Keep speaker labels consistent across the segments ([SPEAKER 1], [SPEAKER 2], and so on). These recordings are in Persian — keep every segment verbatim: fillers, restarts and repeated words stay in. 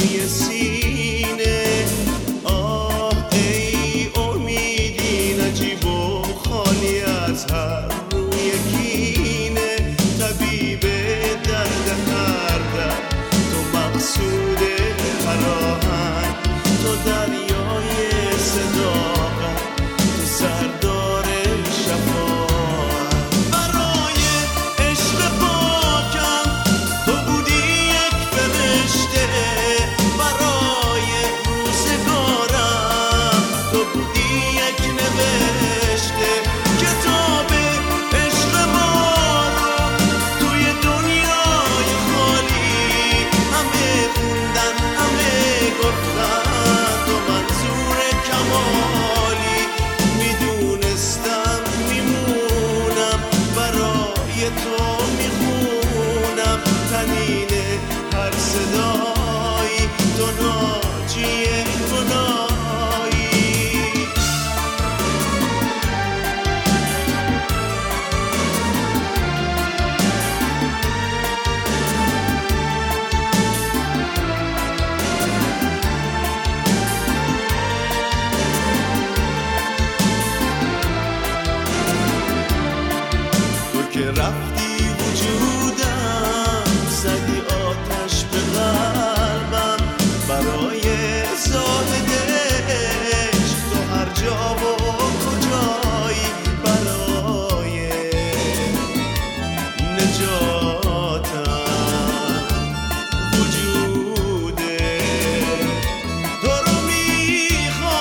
[SPEAKER 1] توی سینه. آه ای امیدی نجیب و خالی از هر روی کینه. طبیب درد هر درد، تو مقصود هر آهنگ، تو دریای صداقت، تو سردار شفاعت. برای عشق پاکم تو بودی یک فرشته، برای روزگارم تو بودی یک نوشته. کتاب عشق ما رو توی دنیای خالی همه خوندن، همه گفتن تو منظور کمالی. میدونستم میمونم برای تو میخونم، تنین هر صدایی تو ناجی گناهی. تو که رفتی وجودم زدی آتش به قلبم، برای زاهد عشق تو هر جا و کجایی، برای نجاتم وجود تو رو میخوام.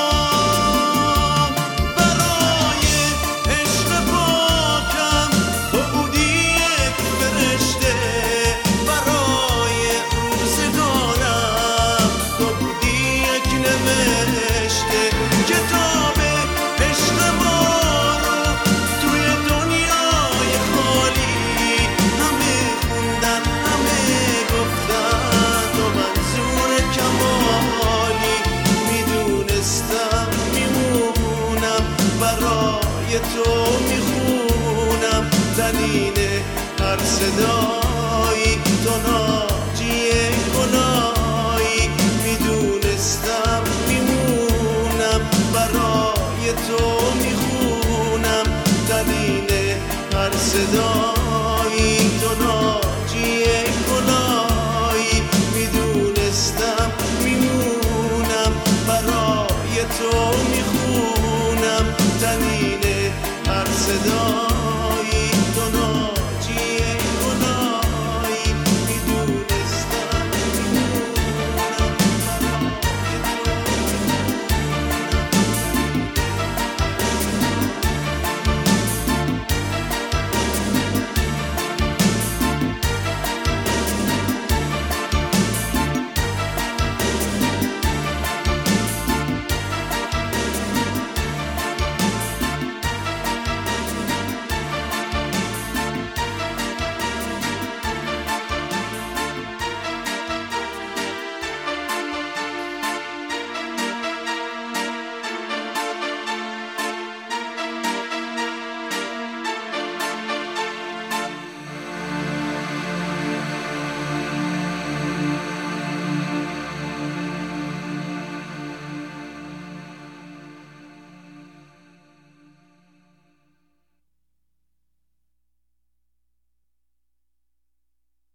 [SPEAKER 1] برای عشق پاکم تو بودی یک فرشته، برای روزگارم تو بودی یک نوشته. کتاب عشق ما رو توی دنیای خالی همه خوندن، همه گفتن تو منظور کمالی. میدونستم میمونم برای تو میخونم، دلیل هر صدایی تو ناجی گناهی. میدونستم میمونم برای تو میخونم، دلیل هر صدایی